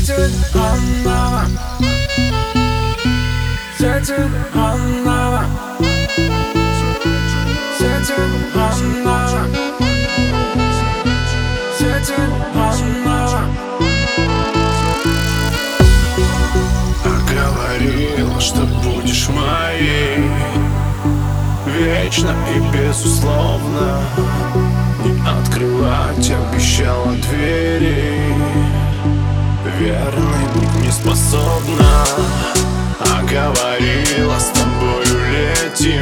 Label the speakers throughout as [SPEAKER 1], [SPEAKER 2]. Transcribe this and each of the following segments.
[SPEAKER 1] Sweating another, sweating another, sweating another, sweating another.
[SPEAKER 2] А говорила, что будешь моей вечно и безусловно. Не открывать обещала двери, верной быть не способна. А говорила, с тобою летим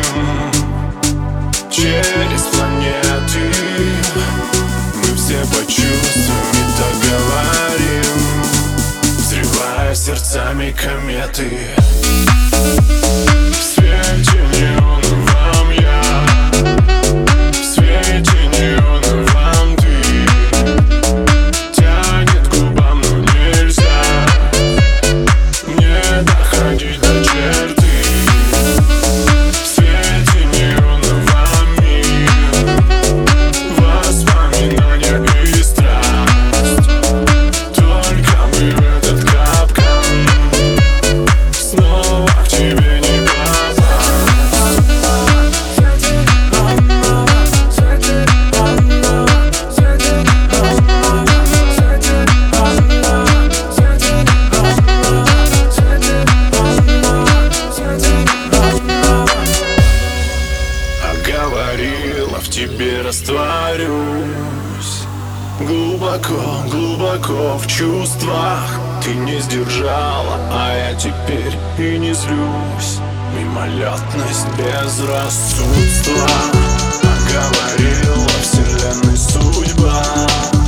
[SPEAKER 2] через планеты. Мы все по чувствам и так говорим, взрывая сердцами кометы. В свете неоновом я, в свете неоновом ты. Тянет к губам, но нельзя мне доходить до черты. В свете неоновом мир, воспоминания и страсть. Только бы в этот капкан снова к тебе не попасть. Говорила, в тебе растворюсь глубоко, глубоко в чувствах. Ты не сдержала, а я теперь и не злюсь. Мимолетность безрассудства. А говорила, вселенной судьба